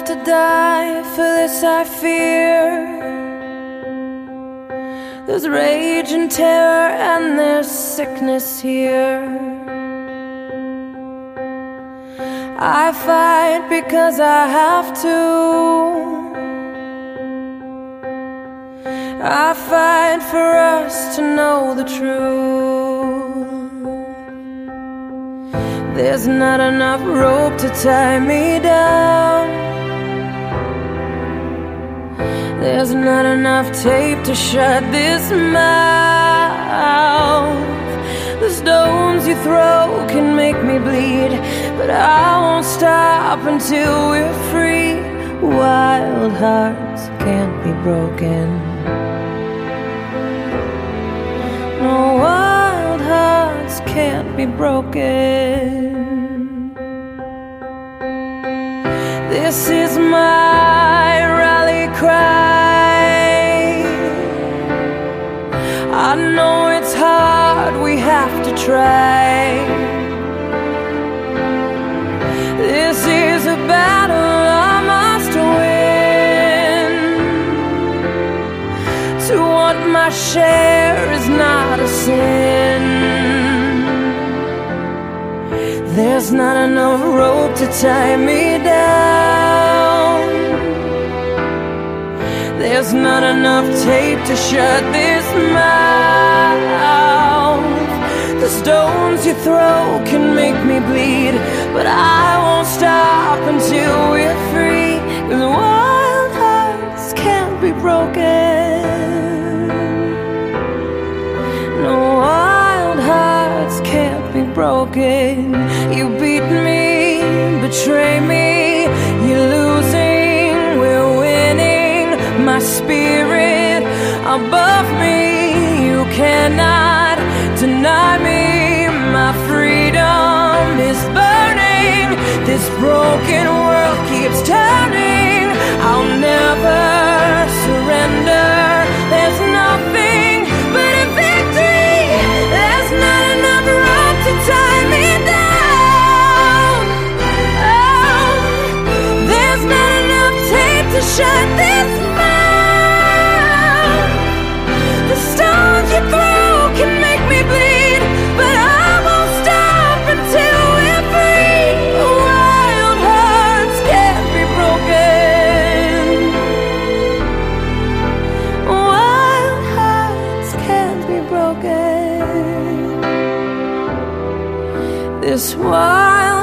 have to die, for this I fear. There's rage and terror and there's sickness here. I fight because I have to. I fight for us to know the truth. There's not enough rope to tie me down. There's not enough tape to shut this mouth. The stones you throw can make me bleed, but I won't stop until we're free. Wild hearts can't be broken. No, wild hearts can't be broken. This is my rally cry. I know it's hard, we have to try. This is a battle I must win. To want my share is not a sin. There's not enough rope to tie me down. There's not enough tape to shut this mouth. The stones you throw can make me bleed, but I won't stop until we're free. 'Cause wild hearts can't be broken. No, wild hearts can't be broken. You beat me, betray me, you're losing, we're winning. My spirit above me, you cannot deny me. My freedom is burning. This broken world keeps turning. I'll never surrender. There's nothing but a victory. There's not enough rope to tie me down. Oh, there's not enough tape to shut this mouth. The stones you throw can make me bleed, but I won't stop until we're free. Wild hearts can't be broken. Wild hearts can't be broken. This wild